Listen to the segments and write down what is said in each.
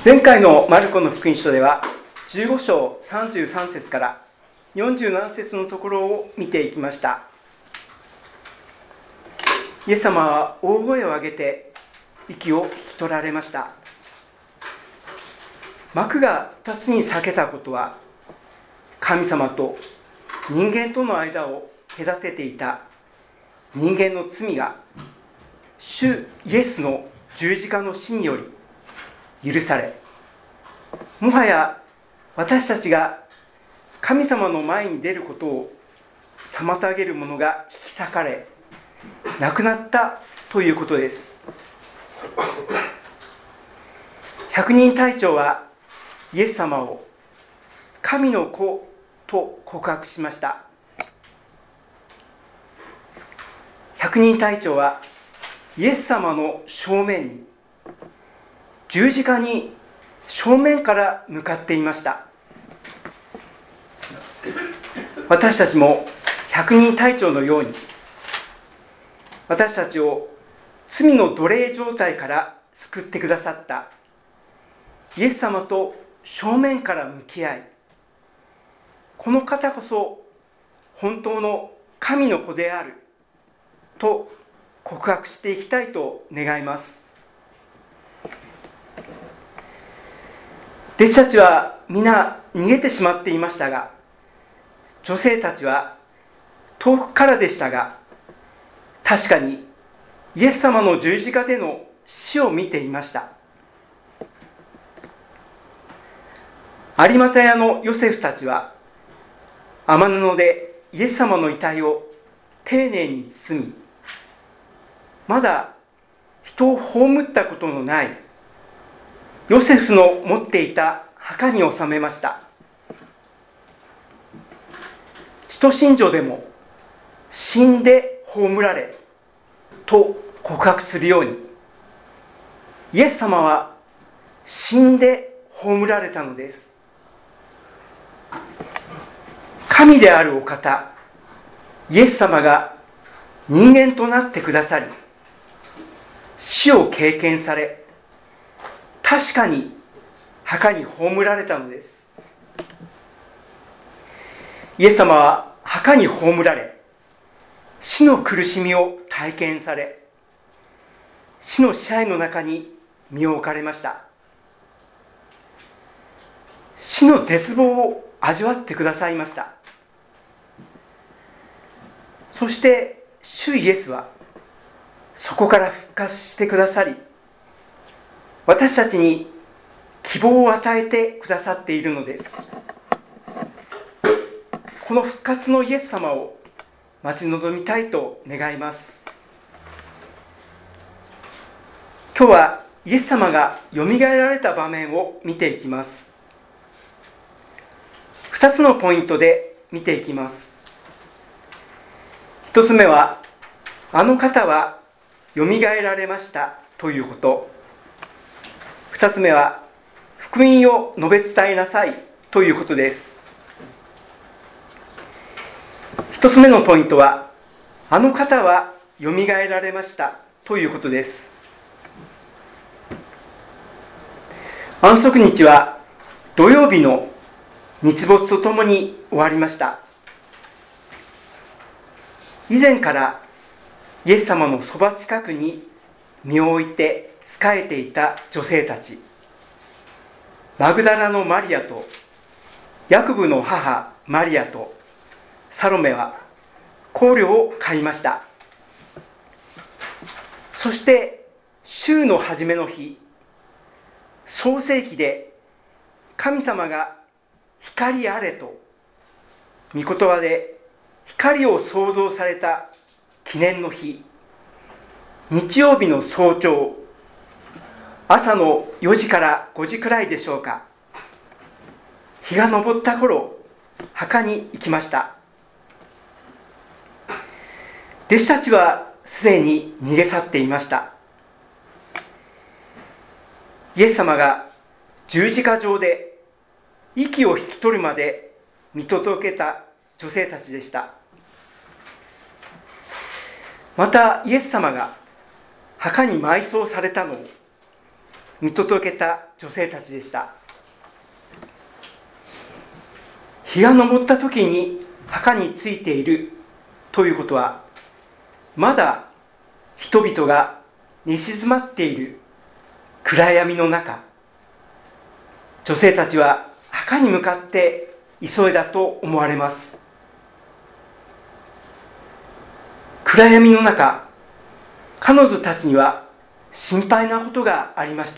前回のマルコの福音書では15章33節から47節のところを見ていきました。イエス様は大声を上げて息を引き取られました。幕が2つに裂けたことは、神様と人間との間を隔てていた人間の罪が主イエスの十字架の死により許され、もはや私たちが神様の前に出ることを妨げるものが引き裂かれ、なくなったということです。百人隊長はイエス様を神の子と告白しました。百人隊長はイエス様の正面に、十字架に正面から向かっていました。私たちも百人隊長のように、私たちを罪の奴隷状態から救ってくださったイエス様と正面から向き合い、この方こそ本当の神の子であると告白していきたいと願います。弟子たちは皆逃げてしまっていましたが、女性たちは遠くからでしたが、確かにイエス様の十字架での死を見ていました。有股屋のヨセフたちは雨布でイエス様の遺体を丁寧に包み、まだ人を葬ったことのないヨセフの持っていた墓に納めました。使徒信条でも死んで葬られと告白するように、イエス様は死んで葬られたのです。神であるお方イエス様が人間となってくださり、死を経験され、確かに墓に葬られたのです。イエス様は墓に葬られ、死の苦しみを体験され、死の支配の中に身を置かれました。死の絶望を味わってくださいました。そして主イエスはそこから復活してくださり、私たちに希望を与えてくださっているのです。この復活のイエス様を待ち望みたいと願います。今日はイエス様がよみがえられた場面を見ていきます。2つのポイントで見ていきます。1つ目は、あの方はよみがえられましたということ。2つ目は、福音を述べ伝えなさいということです。1つ目のポイントは、あの方はよみがえられましたということです。安息日は土曜日の日没とともに終わりました。以前からイエス様のそば近くに身を置いて仕えていた女性たち、マグダラのマリアとヤコブの母マリアとサロメは香料を買いました。そして週の初めの日、創世記で神様が光あれと御言葉で光を創造された記念の日、日曜日の早朝、朝の4時から5時くらいでしょうか、日が昇った頃、墓に行きました。弟子たちはすでに逃げ去っていました。イエス様が十字架上で息を引き取るまで見届けた女性たちでした。またイエス様が墓に埋葬されたのを見届けた女性たちでした。日が昇った時に墓についているということは、まだ人々が寝静まっている暗闇の中、女性たちは墓に向かって急いだと思われます。暗闇の中、彼女たちには心配なことがありました。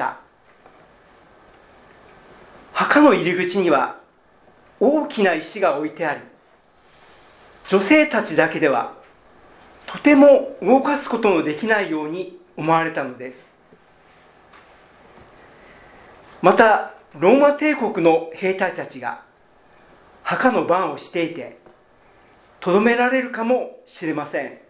墓の入り口には大きな石が置いてあり、女性たちだけではとても動かすことのできないように思われたのです。またローマ帝国の兵隊たちが墓の番をしていて、とどめられるかもしれません。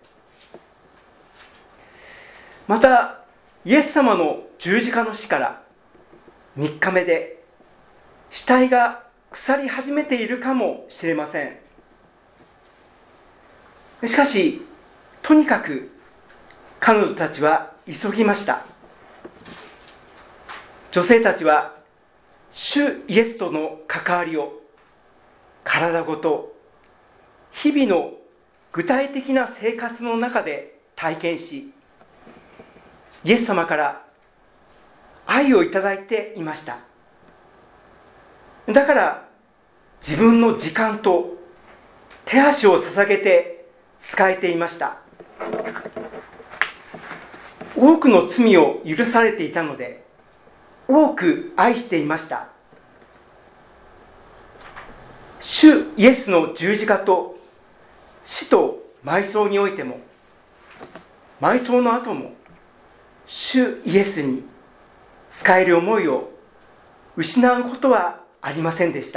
またイエス様の十字架の死から3日目で死体が腐り始めているかもしれません。しかしとにかく彼女たちは急ぎました。女性たちは主イエスとの関わりを体ごと日々の具体的な生活の中で体験し、イエス様から愛をいただいていました。だから自分の時間と手足を捧げて仕えていました。多くの罪を許されていたので、多く愛していました。主イエスの十字架と死と埋葬においても、埋葬の後も主イエスに仕える思いを失うことはありませんでした。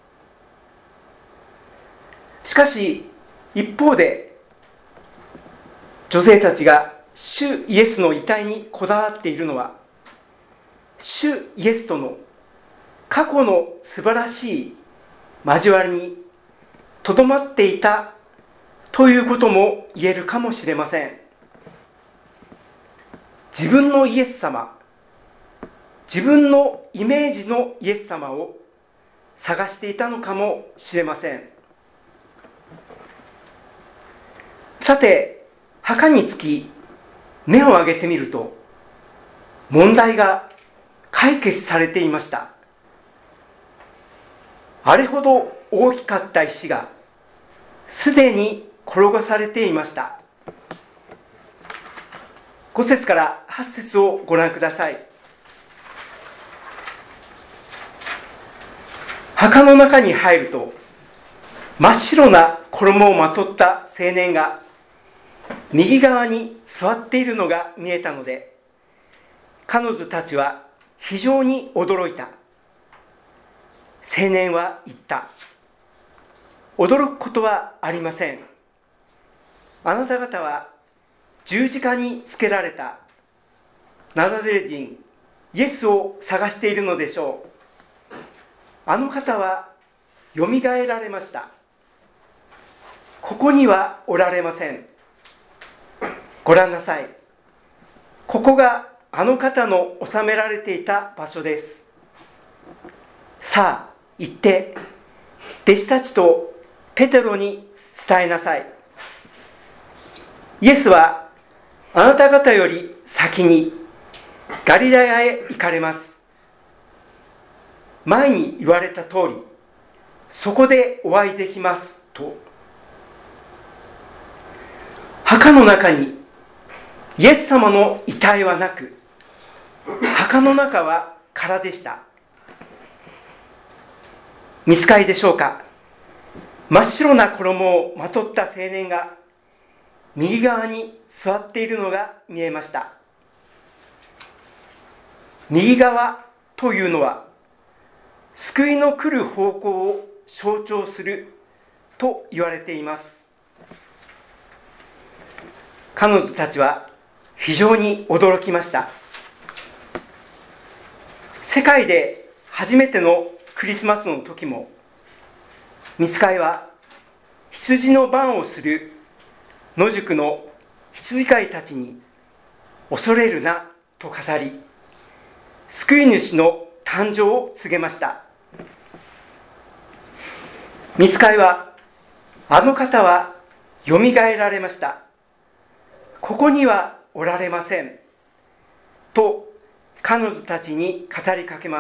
しかし一方で、女性たちが主イエスの遺体にこだわっているのは、主イエスとの過去の素晴らしい交わりにとどまっていたということも言えるかもしれません。自分のイエス様、自分のイメージのイエス様を探していたのかもしれません。さて、墓につき目を上げてみると、問題が解決されていました。あれほど大きかった石がすでに転がされていました。5節から8節をご覧ください。墓の中に入ると、真っ白な衣をまとった青年が右側に座っているのが見えたので、彼女たちは非常に驚いた。青年は言った。驚くことはありません。あなた方は十字架につけられたナザレ人イエスを探しているのでしょう。あの方はよみがえられました。ここにはおられません。ご覧なさい。ここがあの方の収められていた場所です。さあ行って弟子たちとペテロに伝えなさい。イエスはあなた方より先にガリラヤへ行かれます。前に言われた通り、そこでお会いできますと。墓の中にイエス様の遺体はなく、墓の中は空でした。見つかりでしょうか。真っ白な衣をまとった青年が右側に座っているのが見えました。右側というのは救いの来る方向を象徴すると言われています。彼女たちは非常に驚きました。世界で初めてのクリスマスの時も、御使いは羊の番をする野宿の羊飼いたちに恐れるなと語り、 救い主の誕生を告げました。御使いは、あの方はよみがえられました。ここにはおられません。と彼女たちに語りかけます。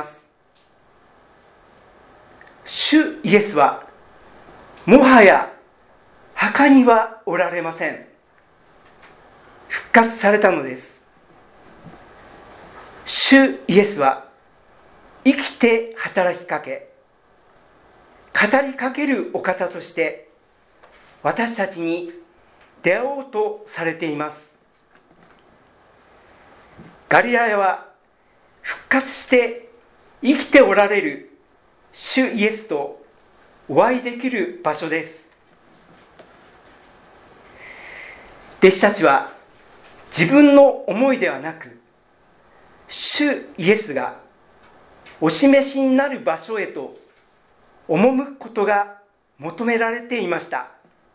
主イエスは、もはや墓にはおられません。復活されたのです。主イエスは生きて働きかけ、語りかけるお方として私たちに出会おうとされています。ガリラヤは復活して生きておられる主イエスとお会いできる場所です。弟子たちは自分の思いではなく、主イエスがお示しになる場所へと赴くことが求められていました。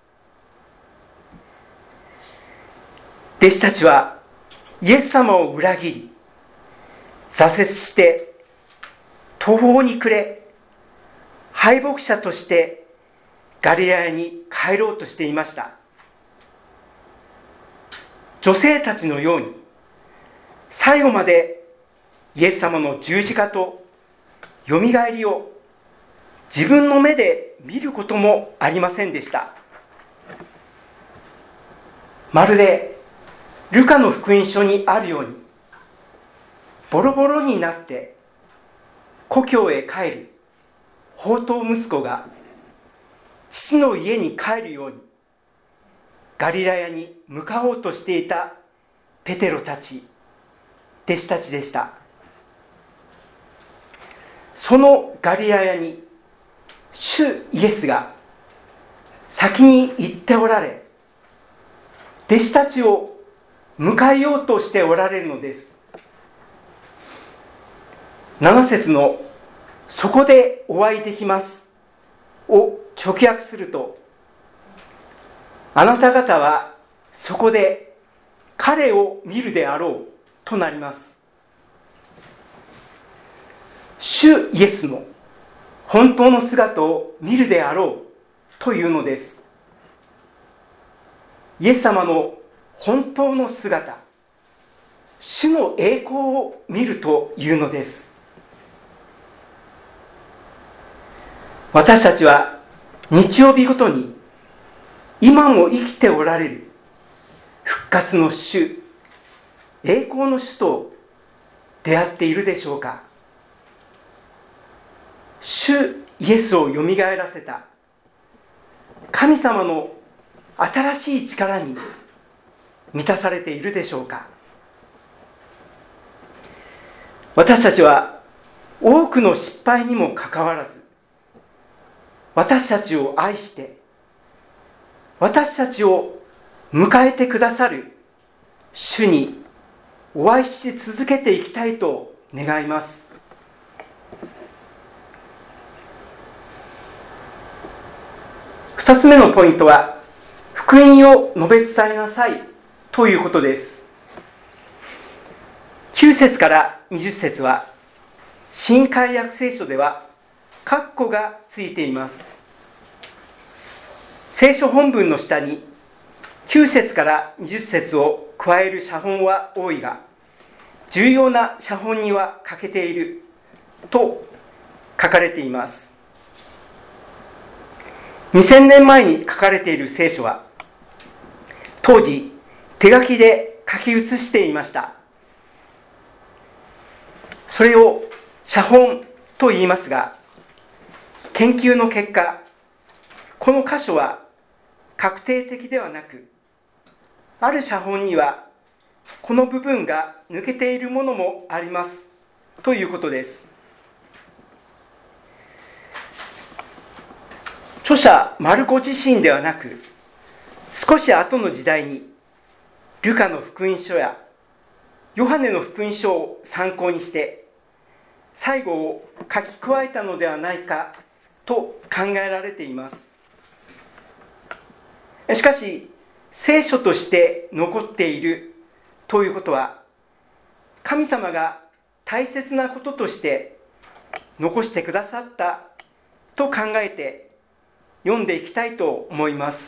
弟子たちはイエス様を裏切り、挫折して途方に暮れ、敗北者としてガリラヤに帰ろうとしていました。女性たちのように最後までイエス様の十字架とよみがえりを自分の目で見ることもありませんでした。まるでルカの福音書にあるように、ボロボロになって故郷へ帰る放蕩息子が父の家に帰るようにガリラヤに向かおうとしていたペテロたち、弟子たちでした。そのガリラヤに主イエスが先に行っておられ、弟子たちを迎えようとしておられるのです。7節のそこでお会いできますを直訳すると、あなた方はそこで彼を見るであろうとなります。主イエスの本当の姿を見るであろうというのです。イエス様の本当の姿、主の栄光を見るというのです。私たちは日曜日ごとに今も生きておられる復活の主、栄光の主と出会っているでしょうか。主イエスをよみがえらせた神様の新しい力に満たされているでしょうか。私たちは多くの失敗にもかかわらず、私たちを愛して私たちを迎えてくださる主にお会いし続けていきたいと願います。2つ目のポイントは、福音を述べ伝えなさいということです。9節から20節は新海訳聖書では括弧がついています。聖書本文の下に9節から20節を加える写本は多いが、重要な写本には欠けていると書かれています。2000年前に書かれている聖書は当時手書きで書き写していました。それを写本と言いますが、研究の結果、この箇所は確定的ではなく、ある写本にはこの部分が抜けているものもありますということです。著者マルコ自身ではなく、少し後の時代にルカの福音書やヨハネの福音書を参考にして最後を書き加えたのではないかと考えられています。しかし聖書として残っているということは、神様が大切なこととして残してくださったと考えて読んでいきたいと思います。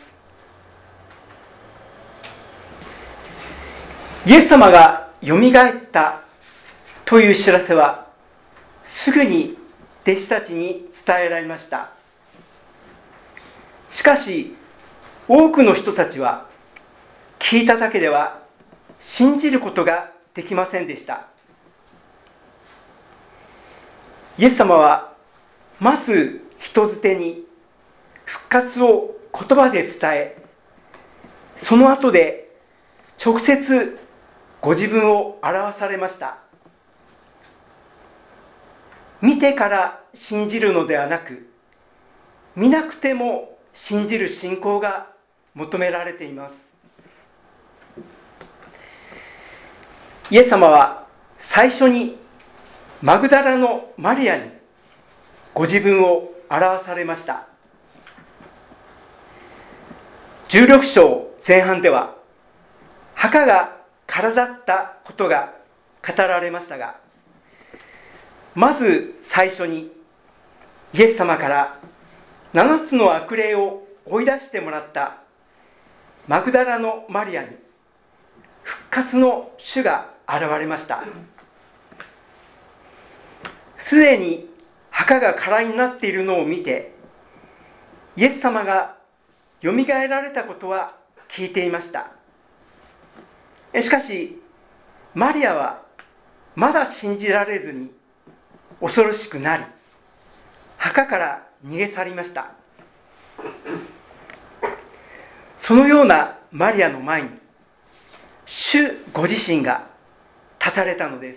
イエス様がよみがえったという知らせはすぐに弟子たちに伝えられました。しかし多くの人たちは聞いただけでは信じることができませんでした。イエス様はまず人づてに復活を言葉で伝え、その後で直接ご自分を表されました。見てから信じるのではなく、見なくても信じる信仰が求められています。イエス様は最初にマグダラのマリアにご自分を表されました。16章前半では墓が空だったことが語られましたが、まず最初にイエス様から7つの悪霊を追い出してもらったマグダラのマリアに復活の主が現れました。すでに墓が空になっているのを見て、イエス様がよみがえられたことは聞いていました。しかしマリアはまだ信じられずに恐ろしくなり、墓から逃げ去りました。そのようなマリアの前に主ご自身が立たれたのです。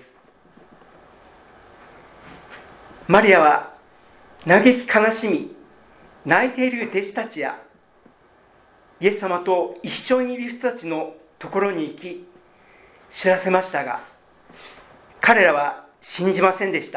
マリアは嘆き悲しみ泣いている弟子たちやイエス様と一緒にいる人たちのところに行き知らせましたが、彼らは信じませんでした。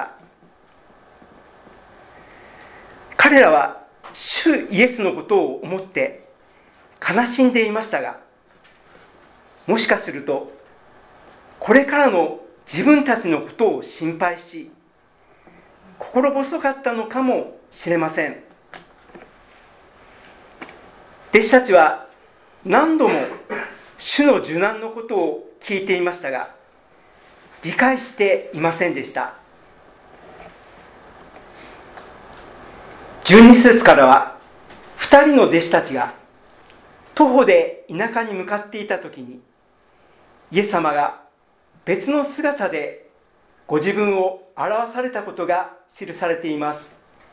彼らは主イエスのことを思って悲しんでいましたが、もしかするとこれからの自分たちのことを心配し心細かったのかもしれません。弟子たちは何度も主の受難のことを聞いていましたが、理解していませんでした。12節からは2人の弟子たちが徒歩で田舎に向かっていた時に、イエス様が別の姿でご自分を表されたことが記されています。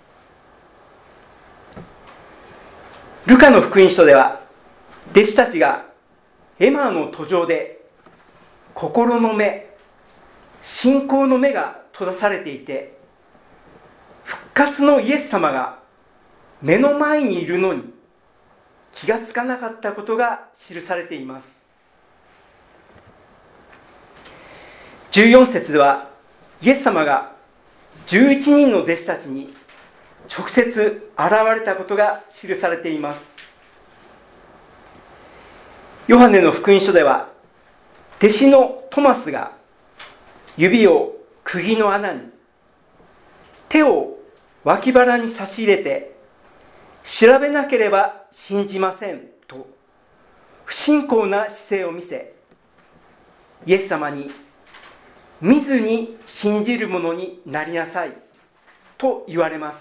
ルカの福音書では弟子たちがエマの途上で心の目、信仰の目が閉ざされていて、復活のイエス様が目の前にいるのに気がつかなかったことが記されています。14節ではイエス様が11人の弟子たちに直接現れたことが記されています。ヨハネの福音書では弟子のトマスが指を釘の穴に、手を脇腹に差し入れて調べなければ信じませんと不信仰な姿勢を見せ、イエス様に見ずに信じる者になりなさいと言われます。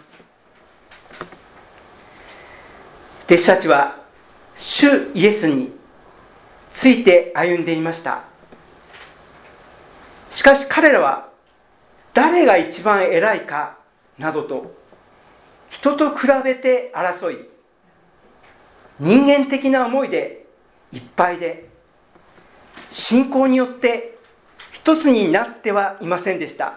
弟子たちは主イエスについて歩んでいました。しかし彼らは誰が一番偉いかなどと人と比べて争い、人間的な思いでいっぱいで、信仰によって一つになってはいませんでした。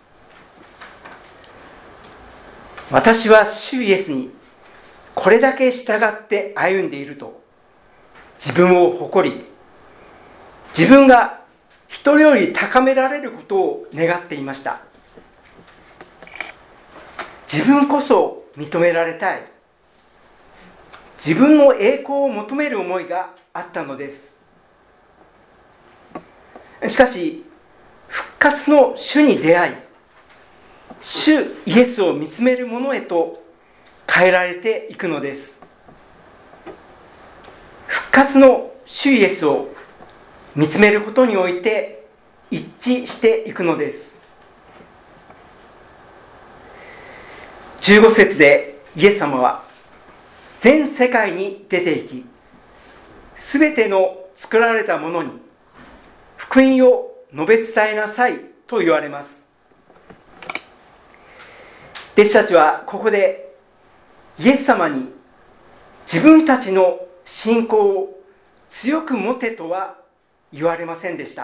私は主イエスにこれだけ従って歩んでいると自分を誇り、自分が人より高められることを願っていました。自分こそ認められたい、自分の栄光を求める思いがあったのです。しかし復活の主に出会い、主イエスを見つめるものへと変えられていくのです。復活の主イエスを見つめることにおいて一致していくのです。15節でイエス様は全世界に出て行き、すべての作られたものに福音を述べ伝えなさいと言われます。弟子たちはここでイエス様に自分たちの信仰を強く持てとは言われませんでした。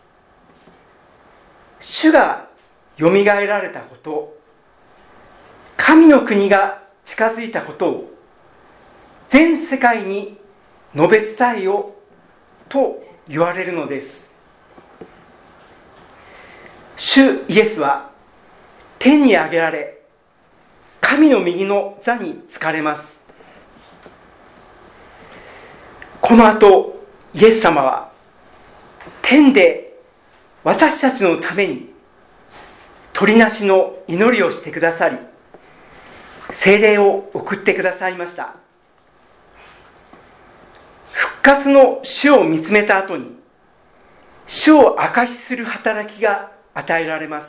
主がよみがえられたこと、神の国が近づいたことを全世界に述べ伝えよと言われるのです。主イエスは天に上げられ、神の右の座に就かれます。この後イエス様は天で私たちのために取りなしの祈りをしてくださり、聖霊を送ってくださいました。復活の主を見つめた後に主を証しする働きが与えられます。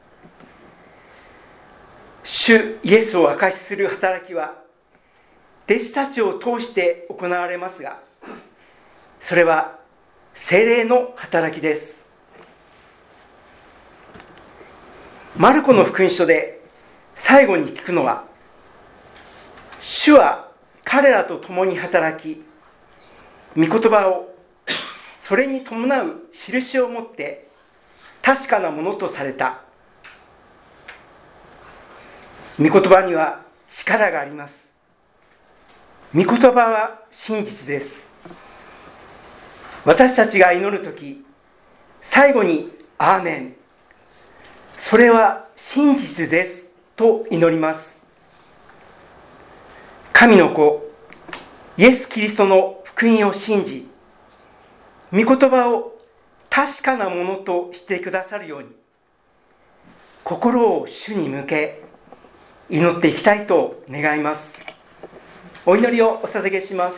主イエスを証しする働きは弟子たちを通して行われますが、それは聖霊の働きです。マルコの福音書で最後に聞くのは、主は彼らと共に働き、御言葉をそれに伴う印をもって確かなものとされた。御言葉には力があります。御言葉は真実です。私たちが祈るとき、最後にアーメン、それは真実ですと祈ります。神の子イエス・キリストの福音を信じ、御言葉を確かなものとしてくださるように、心を主に向け祈っていきたいと願います。お祈りをお捧げします。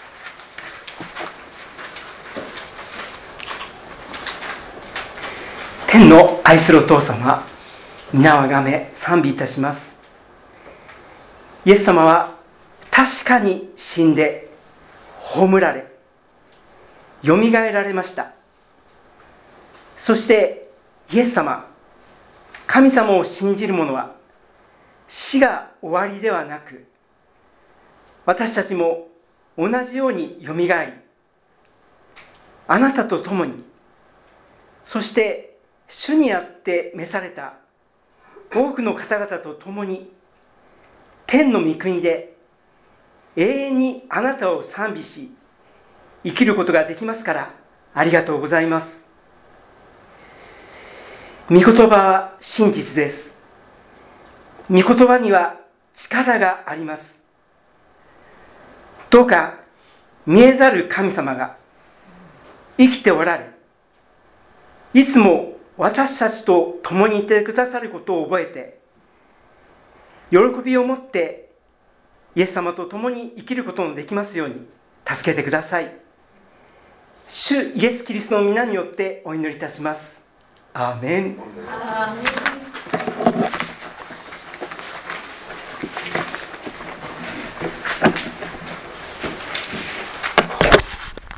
天の愛するお父様、皆をあがめ賛美いたします。イエス様は確かに死んで葬られ、よみがえられました。そしてイエス様、神様を信じる者は死が終わりではなく、私たちも同じようによみがえり、あなたと共に、そして主にあって召された多くの方々と共に天の御国で永遠にあなたを賛美し生きることができますから、ありがとうございます。御言葉は真実です。御言葉には力があります。どうか見えざる神様が生きておられ、いつも私たちと共にいてくださることを覚えて、喜びを持ってイエス様と共に生きることのできますように助けてください。主イエス・キリストの皆によってお祈りいたします。アーメン。